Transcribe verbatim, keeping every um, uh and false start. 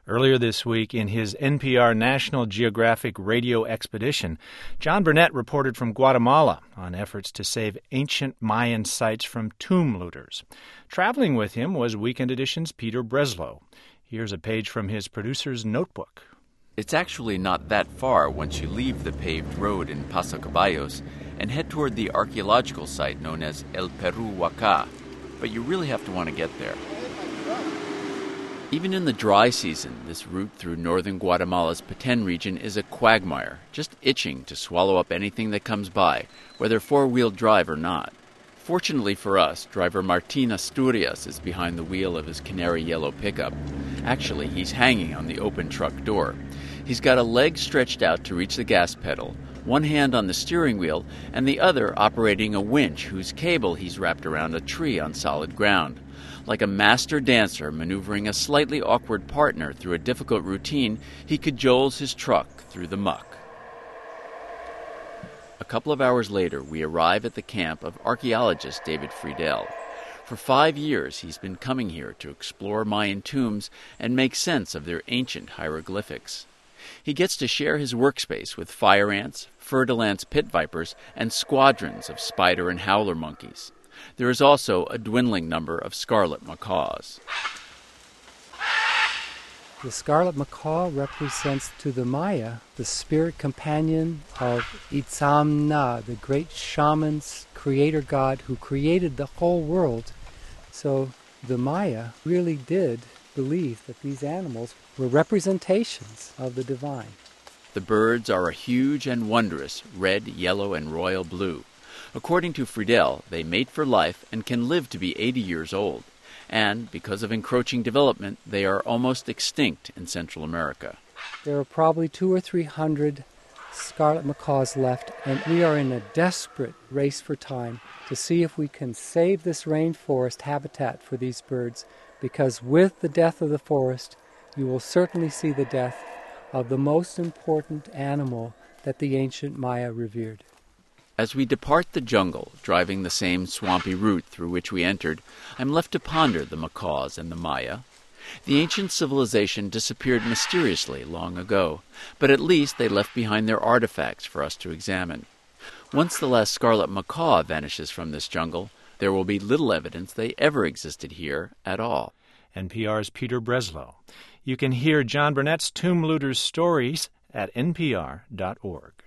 Earlier this week, in his N P R National Geographic Radio Expedition, John Burnett reported from Guatemala on efforts to save ancient Mayan sites from tomb looters. Traveling with him was Weekend Edition's Peter Breslow. Here's a page from his producer's notebook. It's actually not that far once you leave the paved road in Paso Caballos and head toward the archaeological site known as El Peru Huaca, but you really have to want to get there. Even in the dry season, this route through northern Guatemala's Petén region is a quagmire, just itching to swallow up anything that comes by, whether four-wheel drive or not. Fortunately for us, driver Martín Asturias is behind the wheel of his canary yellow pickup. Actually, he's hanging on the open truck door. He's got a leg stretched out to reach the gas pedal, one hand on the steering wheel, and the other operating a winch whose cable he's wrapped around a tree on solid ground. Like a master dancer maneuvering a slightly awkward partner through a difficult routine, he cajoles his truck through the muck. A couple of hours later, we arrive at the camp of archaeologist David Friedel. For five years, he's been coming here to explore Mayan tombs and make sense of their ancient hieroglyphics. He gets to share his workspace with fire ants, fer-de-lance pit vipers, and squadrons of spider and howler monkeys. There is also a dwindling number of scarlet macaws. The scarlet macaw represents to the Maya the spirit companion of Itzamna, the great shaman's creator god who created the whole world. So the Maya really did believe that these animals were representations of the divine. The birds are a huge and wondrous red, yellow, and royal blue. According to Friedel, they mate for life and can live to be eighty years old. And, because of encroaching development, they are almost extinct in Central America. There are probably two or three hundred scarlet macaws left, and we are in a desperate race for time to see if we can save this rainforest habitat for these birds, because with the death of the forest, you will certainly see the death of the most important animal that the ancient Maya revered. As we depart the jungle, driving the same swampy route through which we entered, I'm left to ponder the macaws and the Maya. The ancient civilization disappeared mysteriously long ago, but at least they left behind their artifacts for us to examine. Once the last scarlet macaw vanishes from this jungle, there will be little evidence they ever existed here at all. N P R's Peter Breslow. You can hear John Burnett's Tomb Looters stories at N P R dot org.